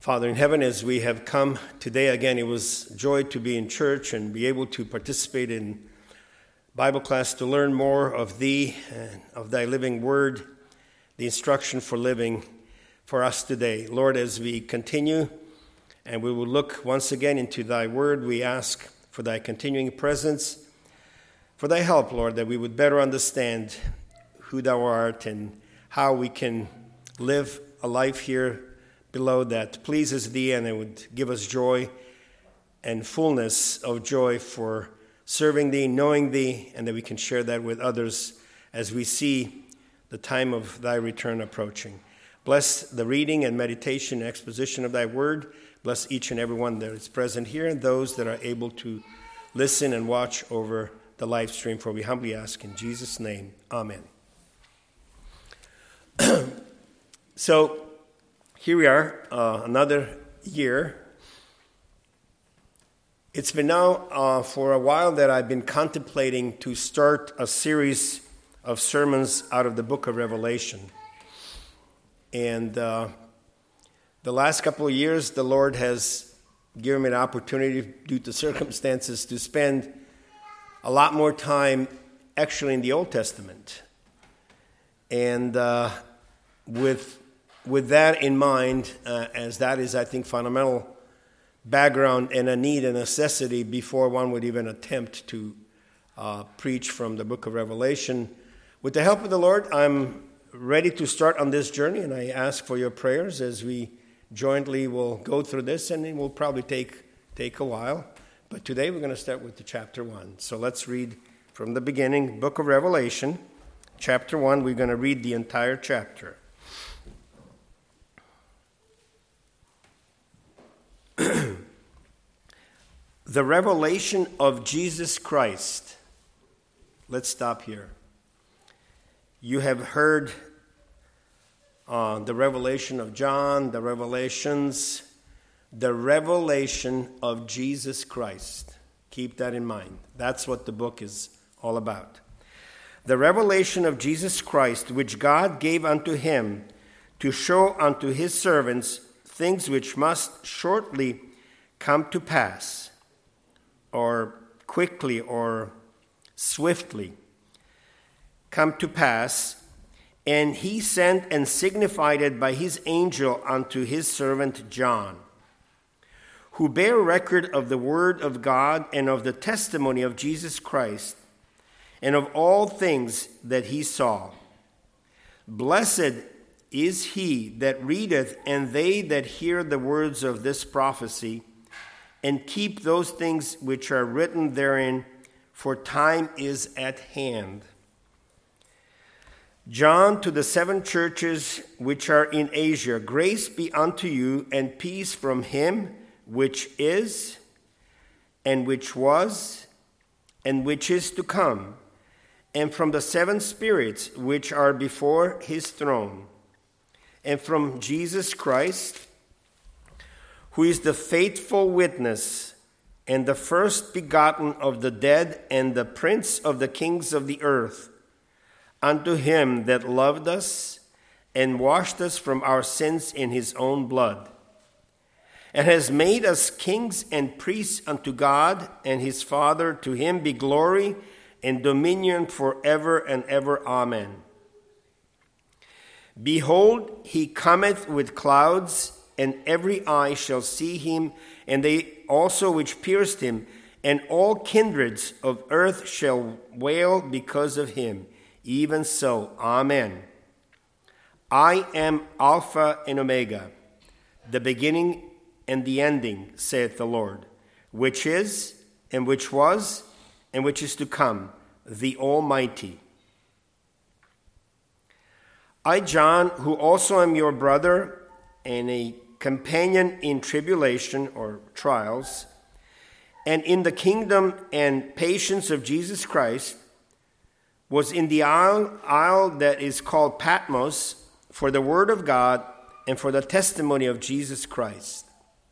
Father in heaven, as we have come today again, it was joy to be in church and be able to participate in Bible class to learn more of Thee and of Thy living word, the instruction for living for us today. Lord, as we continue and we will look once again into Thy word, we ask for Thy continuing presence, for Thy help, Lord, that we would better understand who Thou art and how we can live a life here below that pleases Thee, and it would give us joy and fullness of joy for serving Thee, knowing Thee, and that we can share that with others as we see the time of Thy return approaching. Bless the reading and meditation and exposition of Thy word. Bless each and every one that is present here and those that are able to listen and watch over the live stream, for we humbly ask in Jesus' name. Amen. So, here we are, another year. It's been now for a while that I've been contemplating to start a series of sermons out of the book of Revelation. And the last couple of years, the Lord has given me an opportunity, due to circumstances, to spend a lot more time actually in the Old Testament. And with that in mind, as that is, I think, fundamental background and a need and necessity before one would even attempt to preach from the book of Revelation. With the help of the Lord, I'm ready to start on this journey, and I ask for your prayers as we jointly will go through this, and it will probably take a while. But today we're going to start with the chapter 1. So let's read from the beginning, book of Revelation, chapter 1. We're going to read the entire chapter. The revelation of Jesus Christ. Let's stop here. You have heard the revelation of John, the revelations, the revelation of Jesus Christ. Keep that in mind. That's what the book is all about. The revelation of Jesus Christ, which God gave unto him to show unto his servants things which must shortly come to pass, or quickly or swiftly come to pass. And he sent and signified it by his angel unto his servant John, who bare record of the word of God and of the testimony of Jesus Christ, and of all things that he saw. Blessed is he that readeth, and they that hear the words of this prophecy, and keep those things which are written therein, for time is at hand. John, to the 7 churches which are in Asia, grace be unto you, and peace from him which is, and which was, and which is to come, and from the 7 spirits which are before his throne, and from Jesus Christ, who is the faithful witness, and the first begotten of the dead, and the prince of the kings of the earth, unto him that loved us, and washed us from our sins in his own blood, and has made us kings and priests unto God and his Father. To him be glory and dominion forever and ever. Amen. Behold, he cometh with clouds, and every eye shall see him, and they also which pierced him, and all kindreds of earth shall wail because of him. Even so, Amen. I am Alpha and Omega, the beginning and the ending, saith the Lord, which is, and which was, and which is to come, the Almighty. I, John, who also am your brother and a companion in tribulation or trials, and in the kingdom and patience of Jesus Christ, was in the isle that is called Patmos for the word of God and for the testimony of Jesus Christ.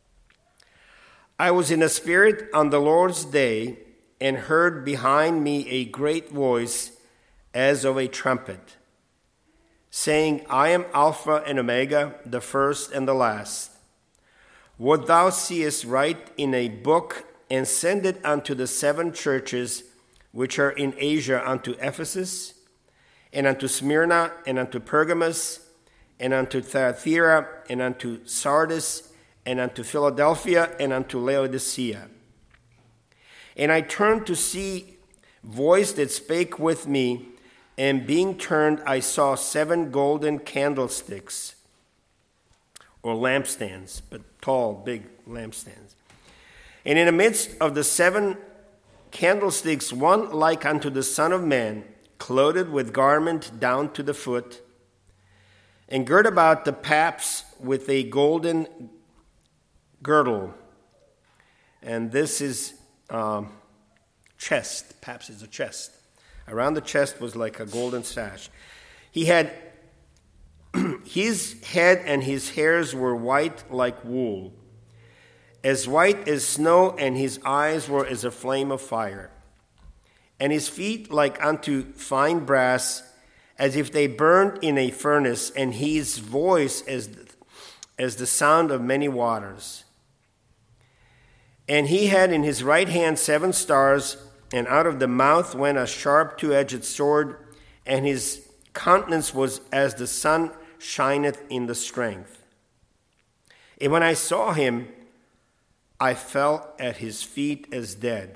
I was in the Spirit on the Lord's day, and heard behind me a great voice as of a trumpet, saying, I am Alpha and Omega, the first and the last. What thou seest write in a book, and send it unto the 7 churches which are in Asia, unto Ephesus, and unto Smyrna, and unto Pergamos, and unto Thyatira, and unto Sardis, and unto Philadelphia, and unto Laodicea. And I turned to see voice that spake with me, and being turned, I saw 7 golden candlesticks, or lampstands, but tall, big lampstands. And in the midst of the 7 candlesticks, one like unto the Son of Man, clothed with garment down to the foot, and girt about the paps with a golden girdle. And this is chest. Paps is a chest. Around the chest was like a golden sash. He had his head and his hairs were white like wool, as white as snow, and his eyes were as a flame of fire. And his feet like unto fine brass, as if they burned in a furnace, and his voice as the sound of many waters. And he had in his right hand 7 stars, and out of the mouth went a sharp 2-edged sword, and his countenance was as the sun shineth in the strength. And when I saw him, I fell at his feet as dead.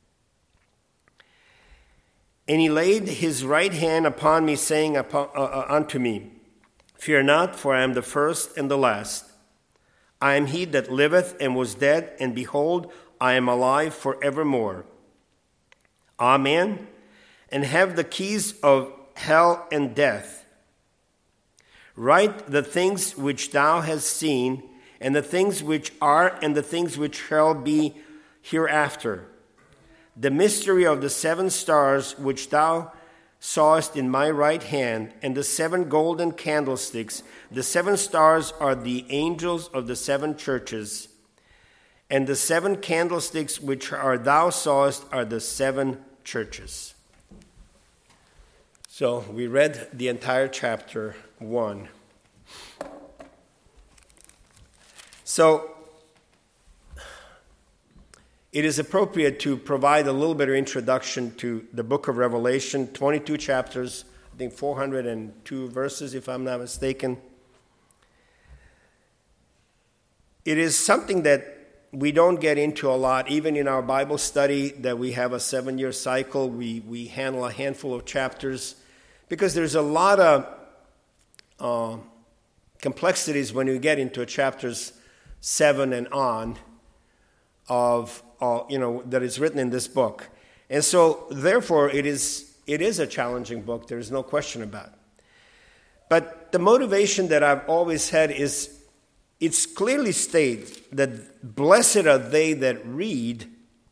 And he laid his right hand upon me, saying unto me, Fear not, for I am the first and the last. I am he that liveth and was dead, and behold, I am alive forevermore. Amen. And have the keys of hell and death. Write the things which thou hast seen, and the things which are, and the things which shall be hereafter. The mystery of the 7 stars which thou sawest in my right hand, and the 7 golden candlesticks. The 7 stars are the angels of the 7 churches, and the 7 candlesticks which thou sawest are the 7 churches. So we read the entire chapter 1. So it is appropriate to provide a little bit of introduction to the book of Revelation, 22 chapters, I think 402 verses, if I'm not mistaken. It is something that we don't get into a lot, even in our Bible study, that we have a 7-year cycle. We handle a handful of chapters, because there's a lot of complexities when you get into chapters 7 and on of that is written in this book. And so therefore it is a challenging book, there's no question about it. But the motivation that I've always had is, it's clearly stated that blessed are they that read.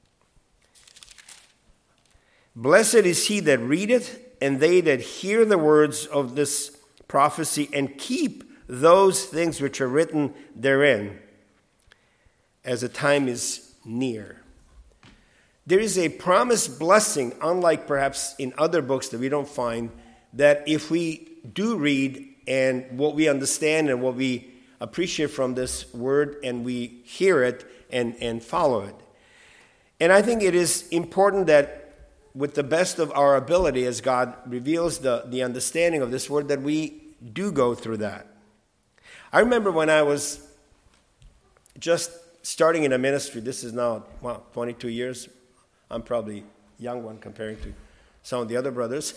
Blessed is he that readeth, and they that hear the words of this prophecy, and keep those things which are written therein, as the time is near. There is a promised blessing, unlike perhaps in other books that we don't find, that if we do read, and what we understand and what we appreciate from this word, and we hear it and follow it. And I think it is important that with the best of our ability, as God reveals the understanding of this word, that we do go through that. I remember when I was just starting in a ministry, this is now, 22 years. I'm probably a young one comparing to some of the other brothers.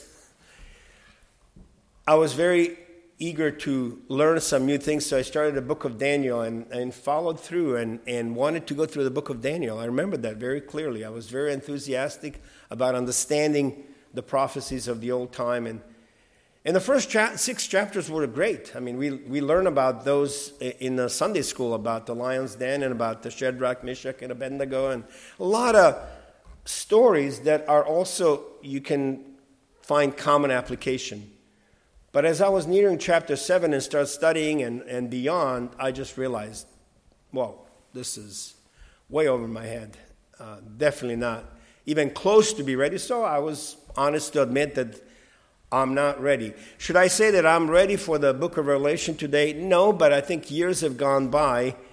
I was very eager to learn some new things, so I started the book of Daniel and followed through and wanted to go through the book of Daniel. I remember that very clearly. I was very enthusiastic about understanding the prophecies of the old time. And the first 6 chapters were great. I mean, we learn about those in the Sunday school, about the lion's den and about the Shadrach, Meshach, and Abednego, and a lot of stories that are also, you can find common application. But as I was nearing chapter 7 and start studying and beyond, I just realized, whoa, this is way over my head. Definitely not even close to be ready. So I was honest to admit that I'm not ready. Should I say that I'm ready for the book of Revelation today? No, but I think years have gone by,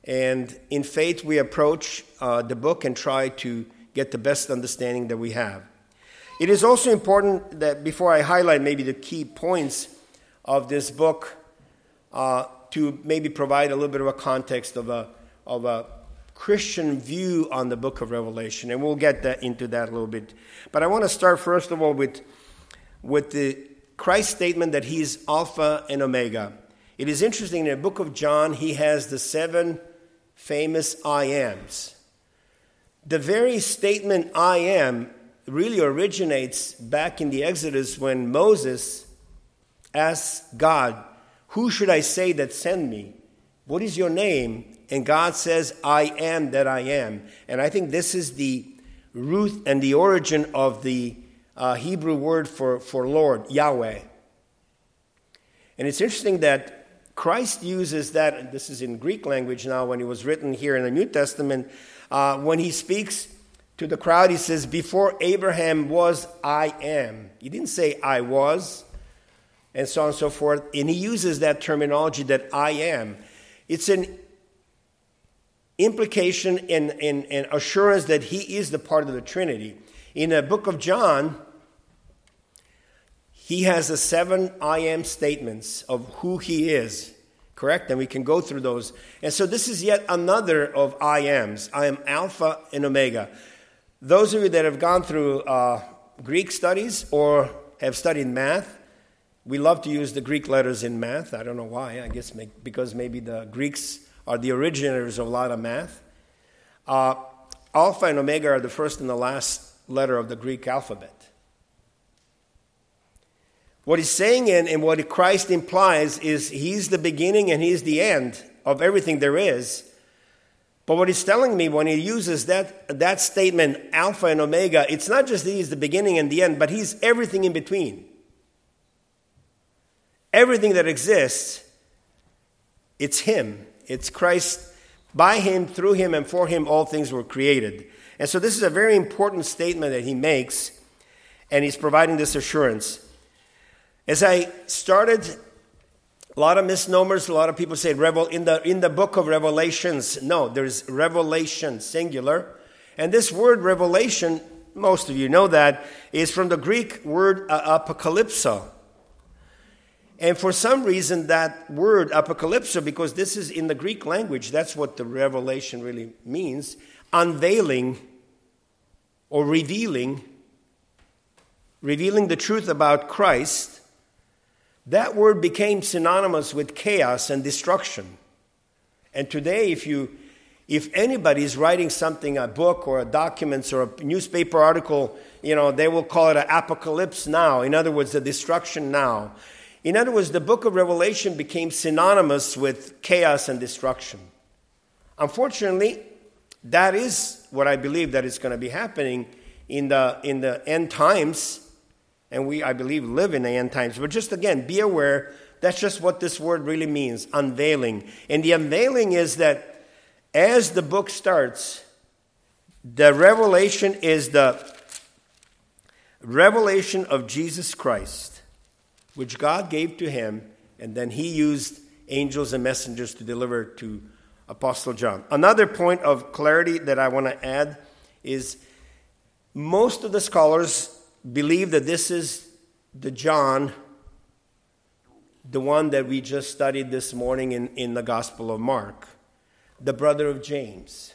And in faith, we approach the book and try to get the best understanding that we have. It is also important that before I highlight maybe the key points of this book, to maybe provide a little bit of a context of a Christian view on the book of Revelation, and we'll get into that a little bit. But I want to start first of all with the Christ statement that he is Alpha and Omega. It is interesting, in the book of John, he has the 7 famous I ams. The very statement I am really originates back in the Exodus when Moses asked God, "Who should I say that sent me? What is your name?" And God says, "I am that I am." And I think this is the root and the origin of the Hebrew word for Lord, Yahweh. And it's interesting that Christ uses that, and this is in Greek language now, when it was written here in the New Testament, when he speaks to the crowd, he says, "Before Abraham was, I am." He didn't say I was, and so on and so forth. And he uses that terminology that I am. It's an implication and assurance that he is the part of the Trinity. In the book of John, he has the 7 I am statements of who he is, correct? And we can go through those. And so this is yet another of I ams. I am Alpha and Omega. Those of you that have gone through Greek studies or have studied math, we love to use the Greek letters in math. I don't know why. I guess because maybe the Greeks are the originators of a lot of math. Alpha and Omega are the first and the last letter of the Greek alphabet. What he's saying and what Christ implies is he's the beginning and he's the end of everything there is. But what he's telling me when he uses that statement, Alpha and Omega, it's not just that he's the beginning and the end, but he's everything in between. Everything that exists, it's him. It's Christ. By him, through him, and for him, all things were created. And so this is a very important statement that he makes, and he's providing this assurance. As I started, a lot of misnomers, a lot of people say in the book of Revelations. No, there's revelation, singular. And this word revelation, most of you know that, is from the Greek word apocalypso. And for some reason, that word apocalypso, because this is in the Greek language, that's what the revelation really means, unveiling or revealing the truth about Christ. That word became synonymous with chaos and destruction. And today, if anybody is writing something, a book or a documents or a newspaper article, they will call it an apocalypse now. In other words, the destruction now. In other words, the book of Revelation became synonymous with chaos and destruction. Unfortunately, that is what I believe that is going to be happening in the end times. And we, I believe, live in the end times. But just again, be aware, that's just what this word really means, unveiling. And the unveiling is that as the book starts, the revelation is the revelation of Jesus Christ, which God gave to him, and then he used angels and messengers to deliver to Apostle John. Another point of clarity that I want to add is most of the scholars believe that this is the John, the one that we just studied this morning in the Gospel of Mark, the brother of James.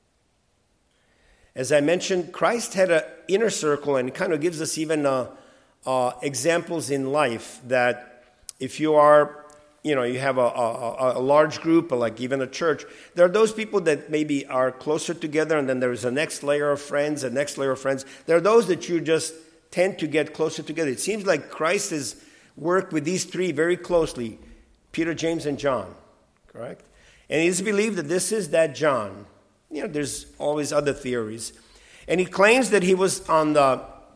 As I mentioned, Christ had an inner circle, and it kind of gives us even examples in life that if you are, you have a large group, like even a church, there are those people that maybe are closer together, and then there's a next layer of friends, a next layer of friends. There are those that you just tend to get closer together. It seems like Christ has worked with these 3 very closely, Peter, James, and John, correct? And it is believed that this is that John. There's always other theories. And he claims that he was on the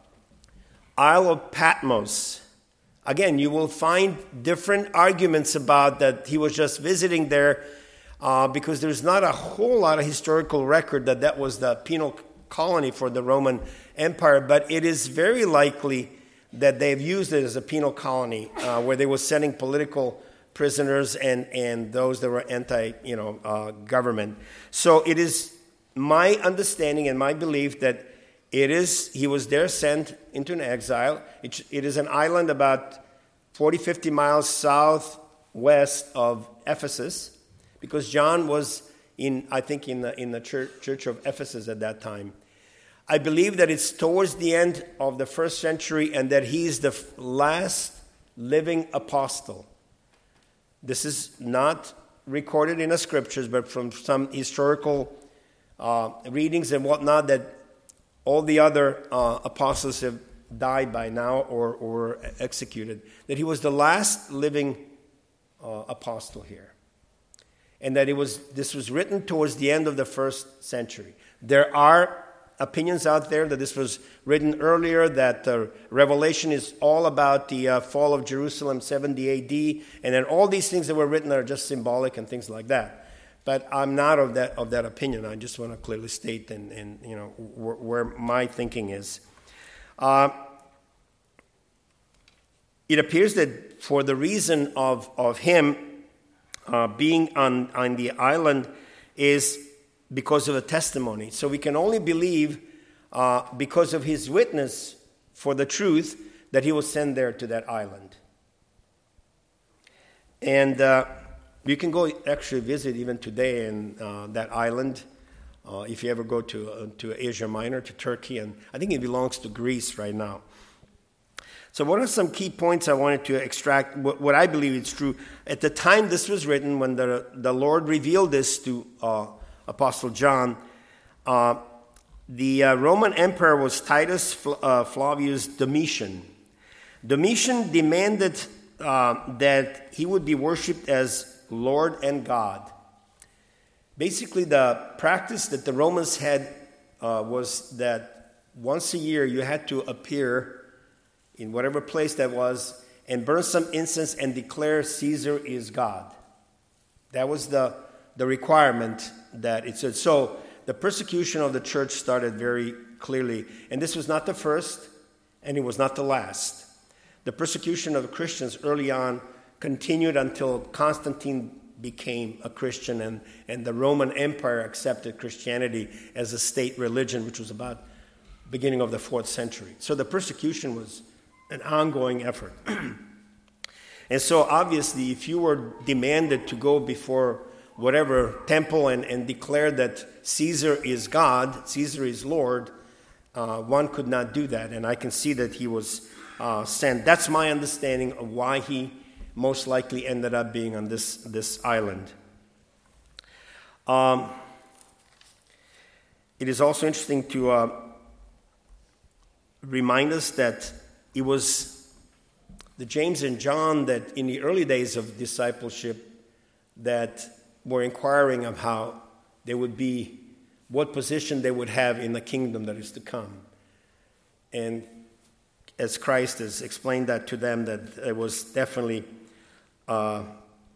Isle of Patmos. Again, you will find different arguments about that he was just visiting there because there's not a whole lot of historical record that was the penal colony for the Roman Empire, but it is very likely that they've used it as a penal colony where they were sending political prisoners and those that were government. So it is my understanding and my belief that he was there sent into an exile. It is an island about 40, 50 miles southwest of Ephesus, because John was in the church of Ephesus at that time. I believe that it's towards the end of the first century and that he's the last living apostle. This is not recorded in the scriptures, but from some historical readings and whatnot, that all the other apostles have died by now or executed. That he was the last living apostle here. And that this was written towards the end of the first century. There are opinions out there that this was written earlier, that the Revelation is all about the fall of Jerusalem, 70 A.D., and then all these things that were written are just symbolic and things like that. But I'm not of that opinion. I just want to clearly state and where my thinking is. It appears that for the reason of him being on the island is because of a testimony. So we can only believe because of his witness for the truth that he was sent there to that island. And you can go actually visit even today in that island if you ever go to Asia Minor, to Turkey, and I think it belongs to Greece right now. So what are some key points I wanted to extract, what I believe is true? At the time this was written, when the Lord revealed this to Apostle John, the Roman emperor was Titus Flavius Domitian. Domitian demanded that he would be worshipped as Lord and God. Basically, the practice that the Romans had was that once a year you had to appear in whatever place that was and burn some incense and declare Caesar is God. That was the requirement that it said. So the persecution of the church started very clearly. And this was not the first, and it was not the last. The persecution of Christians early on continued until Constantine became a Christian, and the Roman Empire accepted Christianity as a state religion, which was about beginning of the 4th century. So the persecution was an ongoing effort. And so obviously, if you were demanded to go before whatever temple and declare that Caesar is God, Caesar is Lord, one could not do that. And I can see that he was sent. That's my understanding of why he most likely ended up being on this island. It is also interesting to remind us that it was the James and John that in the early days of discipleship that were inquiring of how they would be, what position they would have in the kingdom that is to come. And as Christ has explained that to them, that it was definitely, the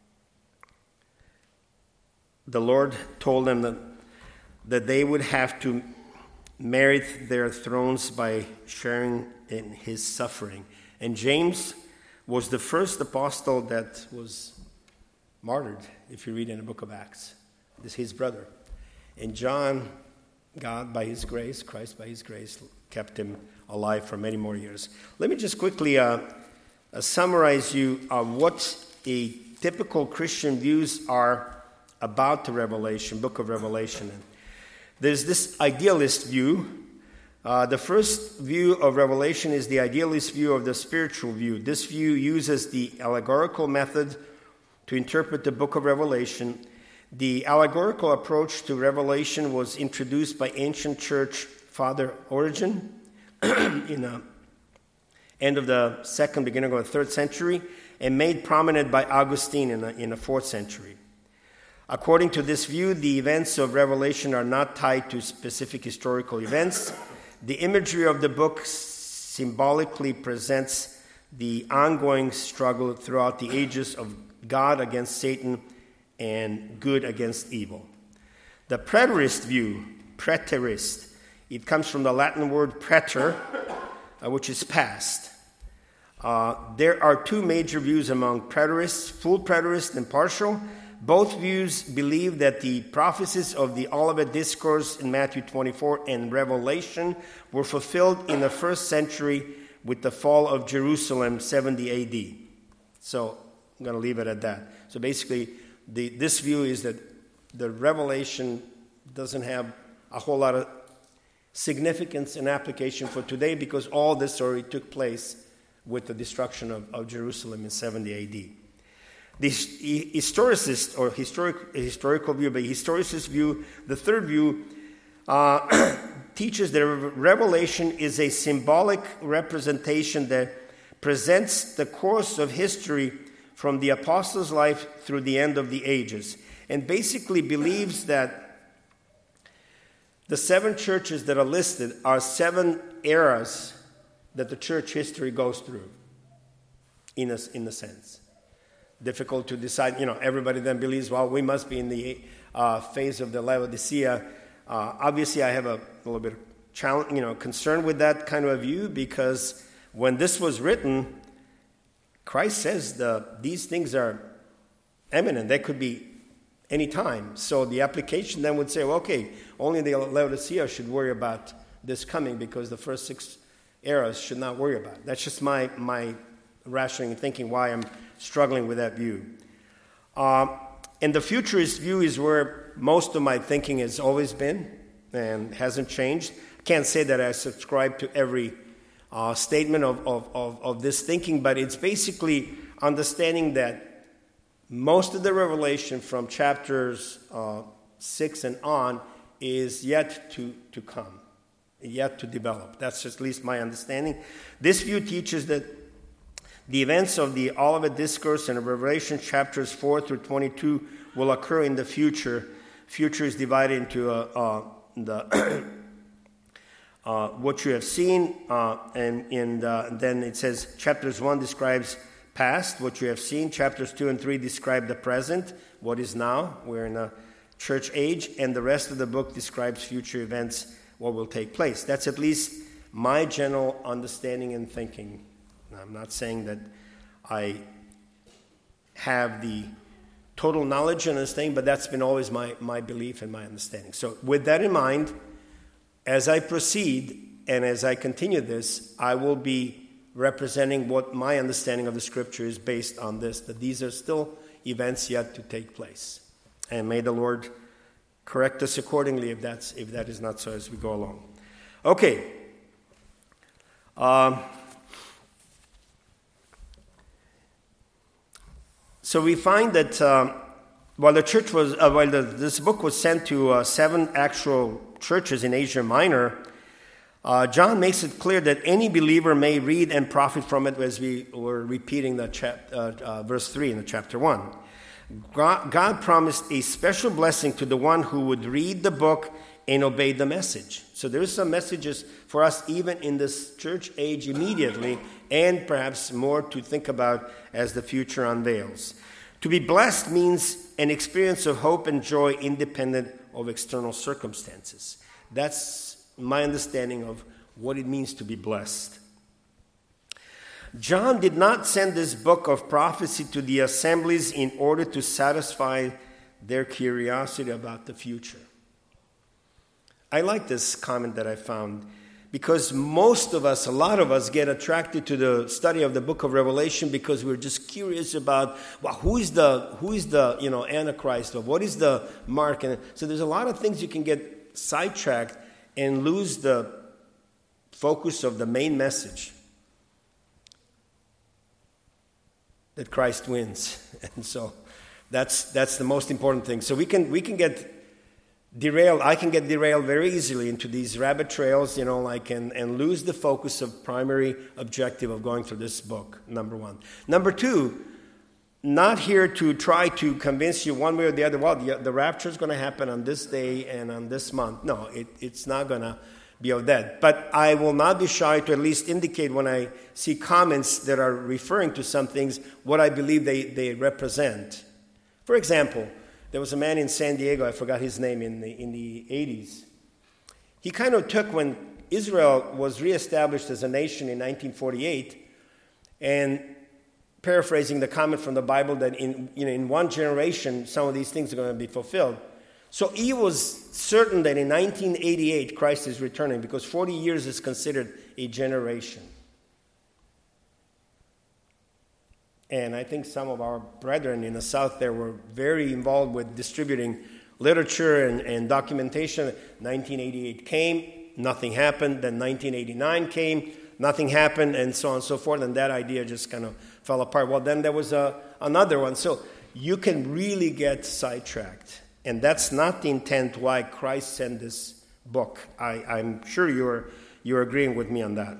Lord told them that they would have to merit their thrones by sharing in his suffering. And James was the first apostle that was martyred, if you read in the book of Acts. This is his brother. And John, God by his grace, Christ by his grace, kept him alive for many more years. Let me just quickly summarize you what a typical Christian views are about the Revelation, book of Revelation. There's this idealist view. The first view of Revelation is the idealist view of the spiritual view. This view uses the allegorical method to interpret the book of Revelation. The allegorical approach to Revelation was introduced by ancient church Father Origen in the end of the 2nd, beginning of the 3rd century, and made prominent by Augustine in the 4th century. According to this view, the events of Revelation are not tied to specific historical events. The imagery of the book symbolically presents the ongoing struggle throughout the ages of God against Satan and good against evil. The preterist view, it comes from the Latin word preter, which is past. There are two major views among preterists, full preterist and partial. Both views believe that the prophecies of the Olivet Discourse in Matthew 24 and Revelation were fulfilled in the first century with the fall of Jerusalem, 70 AD. So I'm going to leave it at that. So basically, this view is that the Revelation doesn't have a whole lot of significance and application for today because all this already took place with the destruction of Jerusalem in 70 AD. The historicist or historical view, but historicist view, the third view, teaches that Revelation is a symbolic representation that presents the course of history from the apostles' life through the end of the ages, and basically believes that the 7 churches that are listed are 7 eras that the church history goes through, in a sense. Difficult to decide. Everybody then believes, well, we must be in the phase of the Laodicea. Obviously, I have a little bit of challenge, concern with that kind of a view, because when this was written, Christ says these things are imminent. They could be any time. So the application then would say, well, okay, only the Laodicea should worry about this coming because the first 6 eras should not worry about it. That's just my rationing and thinking why I'm struggling with that view. And the futurist view is where most of my thinking has always been and hasn't changed. I can't say that I subscribe to every statement of this thinking, but it's basically understanding that most of the revelation from chapters 6 and on is yet to come, yet to develop. That's just at least my understanding. This view teaches that the events of the Olivet Discourse and Revelation chapters 4 through 22 will occur in the future. Future is divided into what you have seen, and then it says chapters 1 describes past, what you have seen. Chapters 2 and 3 describe the present, what is now. We're in a church age, and the rest of the book describes future events, what will take place. That's at least my general understanding and thinking. I'm not saying that I have the total knowledge on this thing, but that's been always my belief and my understanding. So with that in mind, as I proceed and as I continue this, I will be representing what my understanding of the Scripture is based on this, that these are still events yet to take place. And may the Lord correct us accordingly if that is not so as we go along. Okay. So we find that while this book was sent to 7 actual churches in Asia Minor, John makes it clear that any believer may read and profit from it, as we were repeating the verse 3 in the chapter 1. God promised a special blessing to the one who would read the book and obey the message. So there's some messages for us even in this church age immediately, and perhaps more to think about as the future unveils. To be blessed means an experience of hope and joy independent of external circumstances. That's my understanding of what it means to be blessed. John did not send this book of prophecy to the assemblies in order to satisfy their curiosity about the future. I like this comment that I found, because most of us, a lot of us, get attracted to the study of the book of Revelation because we're just curious about, well, who is the Antichrist, or what is the mark? And so there's a lot of things you can get sidetracked and lose the focus of the main message, that Christ wins. And so that's the most important thing. So we can get derailed. I can get derailed very easily into these rabbit trails, and lose the focus of primary objective of going through this book, number one. Number two, not here to try to convince you one way or the other, well, the rapture is going to happen on this day and on this month. No, it's not going to be of that. But I will not be shy to at least indicate when I see comments that are referring to some things, what I believe they represent. For example, there was a man in San Diego, I forgot his name, in the 80s. He kind of took, when Israel was reestablished as a nation in 1948, And paraphrasing the comment from the Bible that in one generation, some of these things are going to be fulfilled. So he was certain that in 1988, Christ is returning, because 40 years is considered a generation. And I think some of our brethren in the South there were very involved with distributing literature and documentation. 1988 came, nothing happened. Then 1989 came, nothing happened, and so on and so forth. And that idea just kind of fell apart. Well, then there was another one. So you can really get sidetracked. And that's not the intent why Christ sent this book. I'm sure you're agreeing with me on that.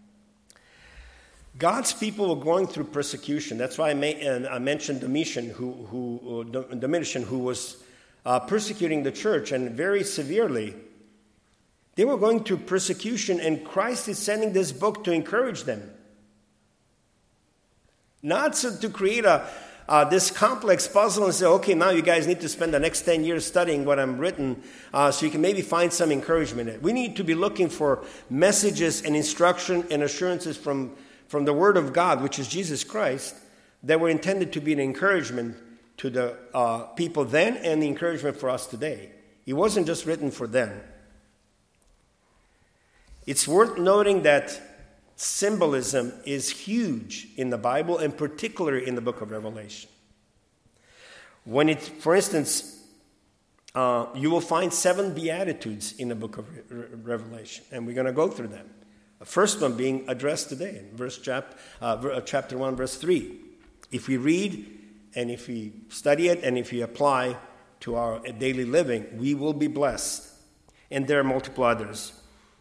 God's people were going through persecution. That's why I mentioned Domitian, who was persecuting the church, and very severely. They were going through persecution, and Christ is sending this book to encourage them. Not to create this complex puzzle and say, okay, now you guys need to spend the next 10 years studying what I've written so you can maybe find some encouragement in it. We need to be looking for messages and instruction and assurances from the Word of God, which is Jesus Christ, that were intended to be an encouragement to the people then and the encouragement for us today. It wasn't just written for them. It's worth noting that symbolism is huge in the Bible, and particularly in the book of Revelation. For instance, you will find 7 Beatitudes in the book of Revelation, and we're going to go through them. The first one being addressed today in chapter 1, verse 3. If we read and if we study it and if we apply to our daily living, we will be blessed. And there are multiple others.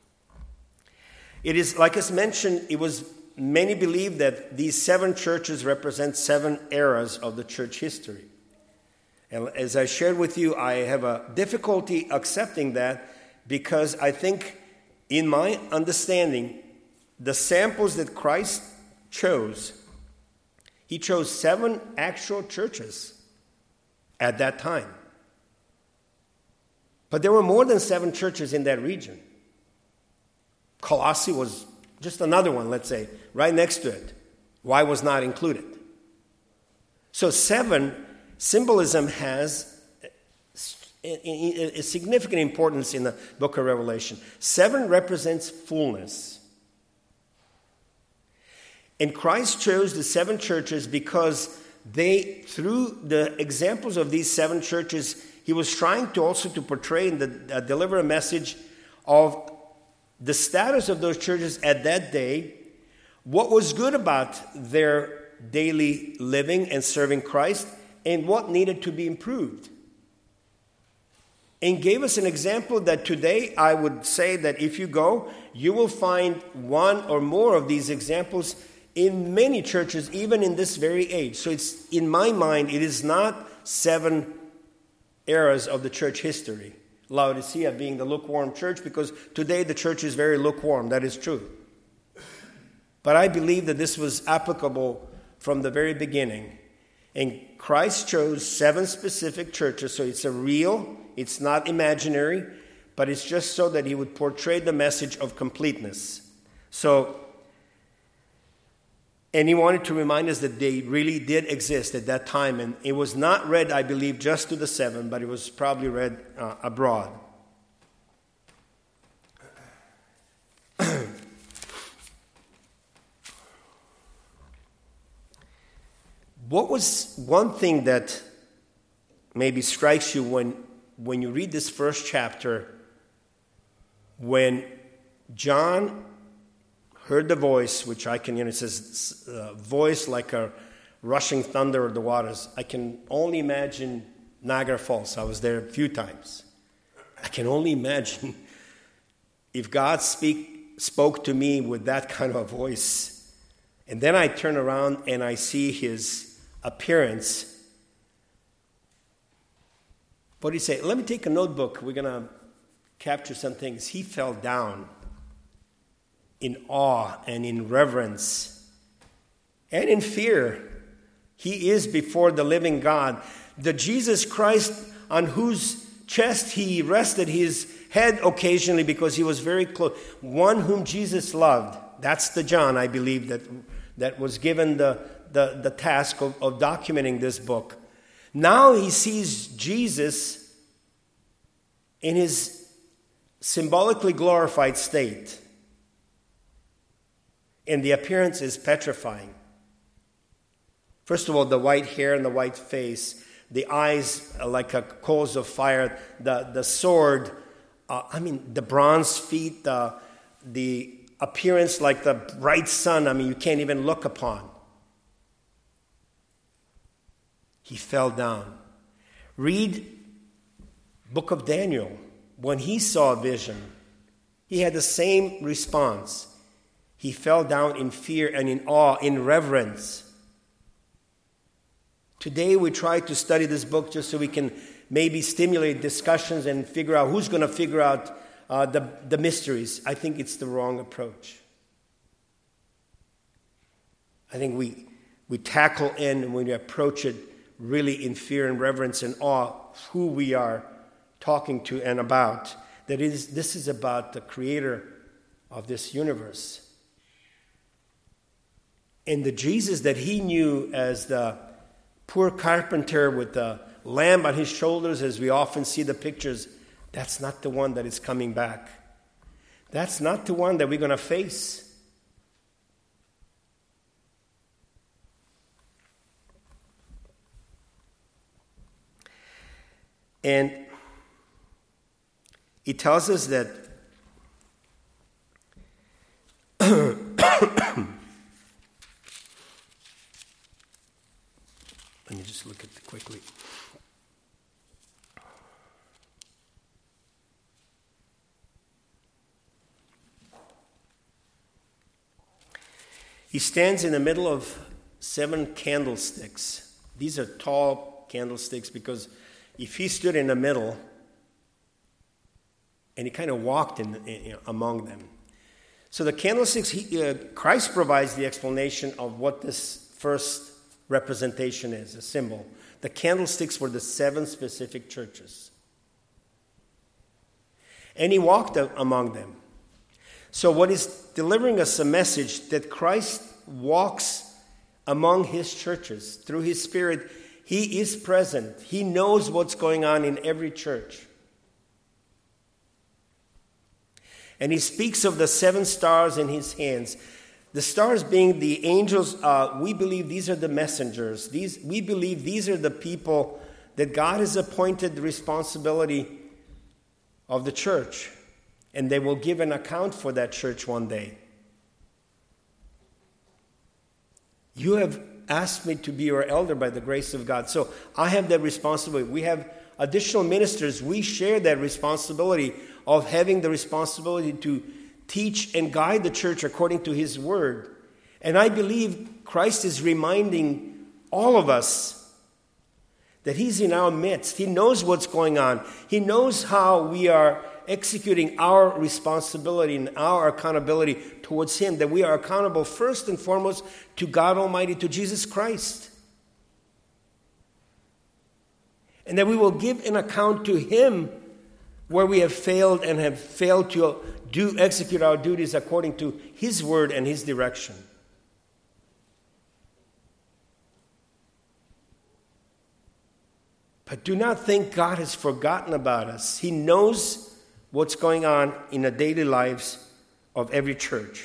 It is, like I mentioned, many believe that these 7 churches represent 7 eras of the church history. And as I shared with you, I have a difficulty accepting that, because I think, in my understanding, the samples that Christ chose, he chose 7 actual churches at that time. But there were more than 7 churches in that region. Colossae was just another one, let's say, right next to it. Why was not included? So 7, symbolism has a significant importance in the book of Revelation. 7 represents fullness. And Christ chose the 7 churches because through the examples of these 7 churches, he was trying to also to portray and deliver a message of the status of those churches at that day, what was good about their daily living and serving Christ, and what needed to be improved. And gave us an example that today I would say that if you go, you will find one or more of these examples in many churches, even in this very age. So it's, in my mind, it is not 7 eras of the church history. Laodicea being the lukewarm church, because today the church is very lukewarm. That is true. But I believe that this was applicable from the very beginning. And Christ chose 7 specific churches, so it's not imaginary, but it's just so that he would portray the message of completeness. And he wanted to remind us that they really did exist at that time. And it was not read, I believe, just to the 7, but it was probably read abroad. What was one thing that maybe strikes you when you read this first chapter, when John heard the voice, which I can, it says, voice like a rushing thunder of the waters. I can only imagine Niagara Falls. I was there a few times. I can only imagine if God spoke to me with that kind of a voice. And then I turn around and I see his appearance. What did he say? Let me take a notebook. We're going to capture some things. He fell down in awe and in reverence and in fear. He is before the living God. The Jesus Christ on whose chest he rested his head occasionally because he was very close. One whom Jesus loved. That's the John, I believe, that that was given the task of documenting this book. Now he sees Jesus in his symbolically glorified state. And the appearance is petrifying. First of all, the white hair and the white face, the eyes like a coals of fire, the sword, the bronze feet, the appearance like the bright sun, you can't even look upon. He fell down. Read Book of Daniel. When he saw a vision, he had the same response. He fell down in fear and in awe, in reverence. Today we try to study this book just so we can maybe stimulate discussions and figure out who's going to figure out the mysteries. I think it's the wrong approach. I think we tackle in and when we approach it really in fear and reverence and awe who we are talking to and about. This is about the creator of this universe. And the Jesus that he knew as the poor carpenter with the lamb on his shoulders, as we often see the pictures, that's not the one that is coming back. That's not the one that we're going to face. And he tells us that let me just look at it quickly. He stands in the middle of 7 candlesticks. These are tall candlesticks because if he stood in the middle and he kind of walked among them. So the candlesticks, Christ provides the explanation of what this first representation is, a symbol. The candlesticks were the 7 specific churches. And he walked among them. So what is delivering us a message that Christ walks among his churches through his Spirit. He is present. He knows what's going on in every church. And he speaks of the 7 stars in his hands. The stars being the angels, we believe these are the messengers. We believe these are the people that God has appointed the responsibility of the church. And they will give an account for that church one day. You have asked me to be your elder by the grace of God. So I have that responsibility. We have additional ministers. We share that responsibility of having the responsibility to teach and guide the church according to his word. And I believe Christ is reminding all of us that he's in our midst. He knows what's going on. He knows how we are executing our responsibility and our accountability towards him, that we are accountable first and foremost to God Almighty, to Jesus Christ. And that we will give an account to him where we have failed and have failed to execute our duties according to his word and his direction. But do not think God has forgotten about us. He knows what's going on in the daily lives of every church.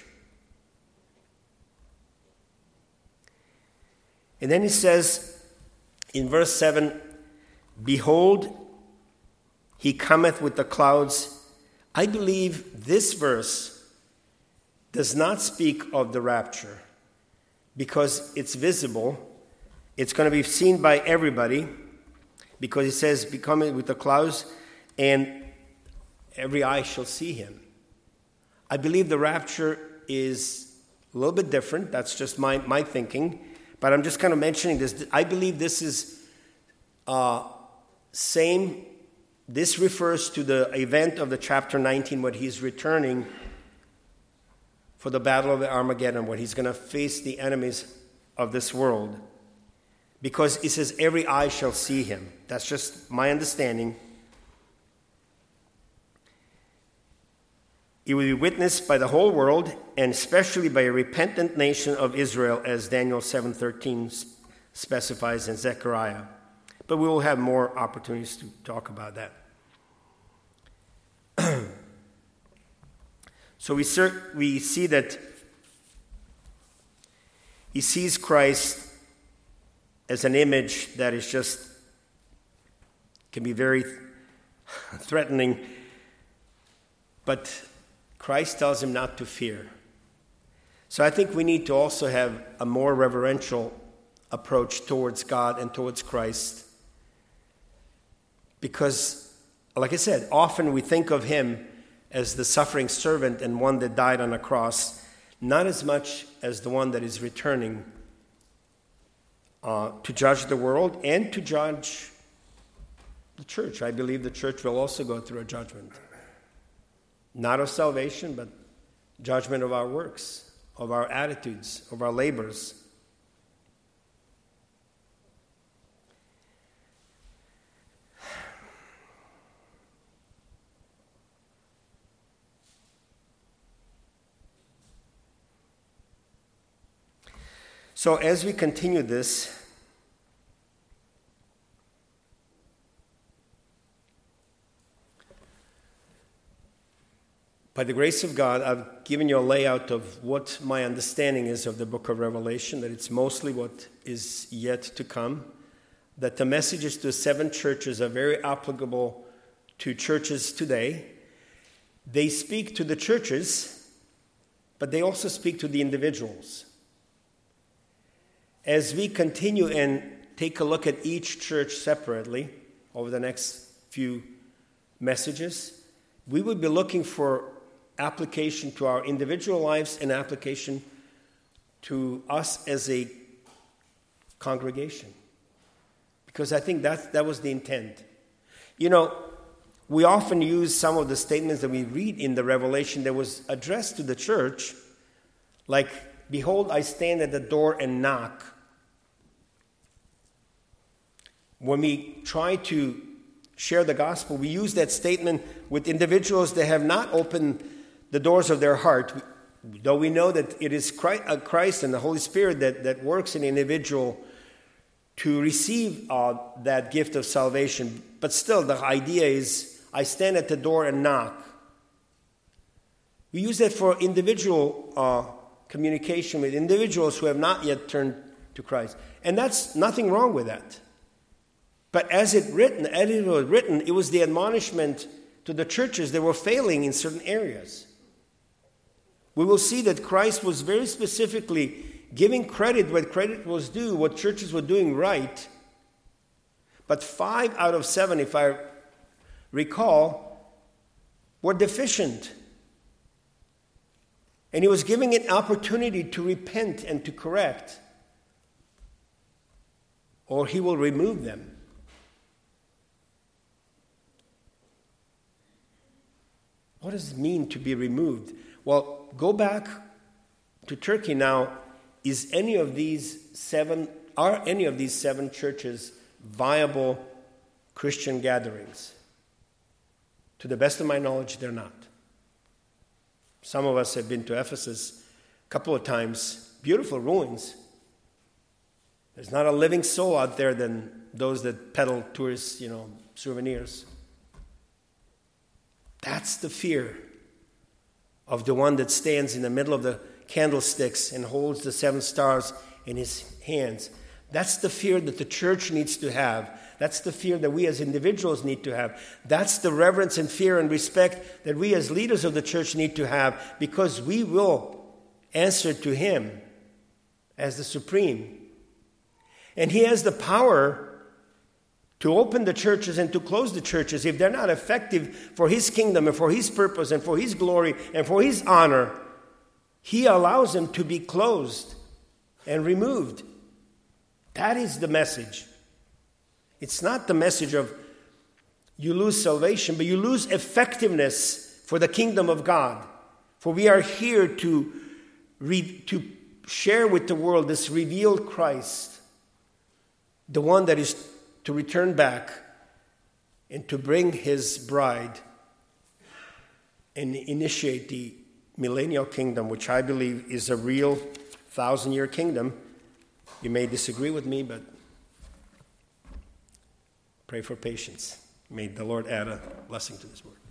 And then he says in verse 7, "Behold, he cometh with the clouds." I believe this verse does not speak of the rapture because it's visible. It's going to be seen by everybody because it says, "Be coming with the clouds, and every eye shall see him." I believe the rapture is a little bit different. That's just my thinking. But I'm just kind of mentioning this. I believe this is same. This refers to the event of the chapter 19 when he's returning for the battle of Armageddon, when he's going to face the enemies of this world. Because it says every eye shall see him. That's just my understanding. It will be witnessed by the whole world, and especially by a repentant nation of Israel, as Daniel 7:13 specifies in Zechariah. But we will have more opportunities to talk about that. So we see that he sees Christ as an image that is just, can be very threatening, but Christ tells him not to fear. So I think we need to also have a more reverential approach towards God and towards Christ. Because, like I said, often we think of him as the suffering servant and one that died on a cross, not as much as the one that is returning to judge the world and to judge the church. I believe the church will also go through a judgment. Not of salvation, but judgment of our works, of our attitudes, of our labors. So as we continue this, by the grace of God, I've given you a layout of what my understanding is of the book of Revelation, that it's mostly what is yet to come, that the messages to 7 churches are very applicable to churches today. They speak to the churches, but they also speak to the individuals. As we continue and take a look at each church separately over the next few messages, we will be looking for application to our individual lives and application to us as a congregation. Because I think that was the intent. You know, we often use some of the statements that we read in the Revelation that was addressed to the church, like, "Behold, I stand at the door and knock." When we try to share the gospel, we use that statement with individuals that have not opened the doors of their heart, though we know that it is Christ and the Holy Spirit that works in an individual to receive that gift of salvation. But still, the idea is, I stand at the door and knock. We use that for individual communication with individuals who have not yet turned to Christ. And that's nothing wrong with that. But as it was written, it was the admonishment to the churches that were failing in certain areas. We will see that Christ was very specifically giving credit where credit was due, what churches were doing right. But 5 out of 7, if I recall, were deficient. And he was giving an opportunity to repent and to correct, or he will remove them. What does it mean to be removed? Well, go back to Turkey now. Are any of these 7 churches viable Christian gatherings? To the best of my knowledge, they're not. Some of us have been to Ephesus a couple of times. Beautiful ruins. There's not a living soul out there than those that peddle tourist, souvenirs. That's the fear of the one that stands in the middle of the candlesticks and holds the 7 stars in his hands. That's the fear that the church needs to have. That's the fear that we as individuals need to have. That's the reverence and fear and respect that we as leaders of the church need to have, because we will answer to him as the supreme. And he has the power to open the churches and to close the churches. If they're not effective for his kingdom and for his purpose and for his glory and for his honor, he allows them to be closed and removed. That is the message. It's not the message of you lose salvation, but you lose effectiveness for the kingdom of God. For we are here to share with the world this revealed Christ, the one that is to return back and to bring his bride and initiate the millennial kingdom, which I believe is a real 1,000-year kingdom. You may disagree with me, but pray for patience. May the Lord add a blessing to this word.